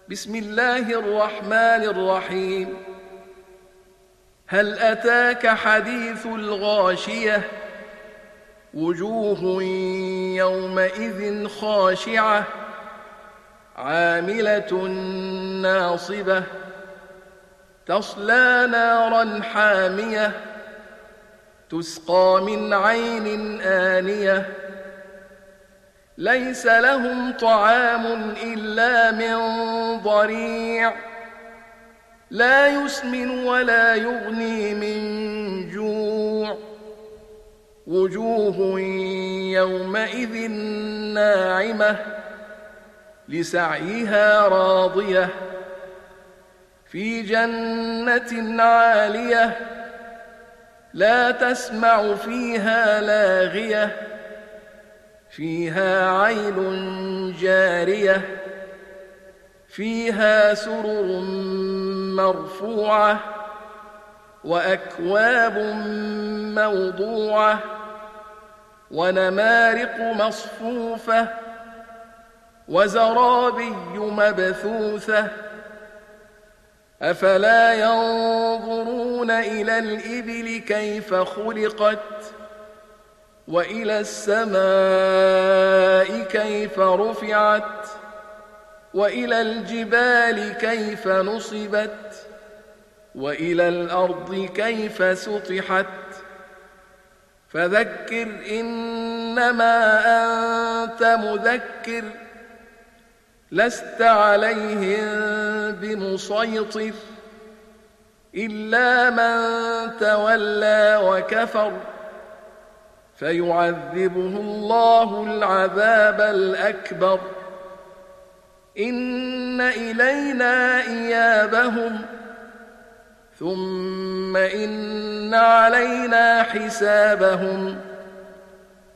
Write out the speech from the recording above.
بسم الله الرحمن الرحيم. هل أتاك حديث الغاشية؟ وجوه يومئذ خاشعة عاملة ناصبة تصلى نارا حامية تسقى من عين آنية ليس لهم طعام إلا من ضريع لا يسمن ولا يغني من جوع وجوه يومئذ ناعمة لسعيها راضية في جنة عالية لا تسمع فيها لاغية فيها عين جارية فيها سرر مرفوعة وأكواب موضوعة ونمارق مصفوفة وزرابي مبثوثة أفلا ينظرون إلى الإبل كيف خلقت وإلى السماء كيف رفعت وإلى الجبال كيف نصبت وإلى الأرض كيف سطحت فذكر إنما أنت مذكر لست عليهم بمسيطر إلا من تولى وكفر فيعذبه الله العذاب الأكبر إن إلينا إيابهم ثم إن علينا حسابهم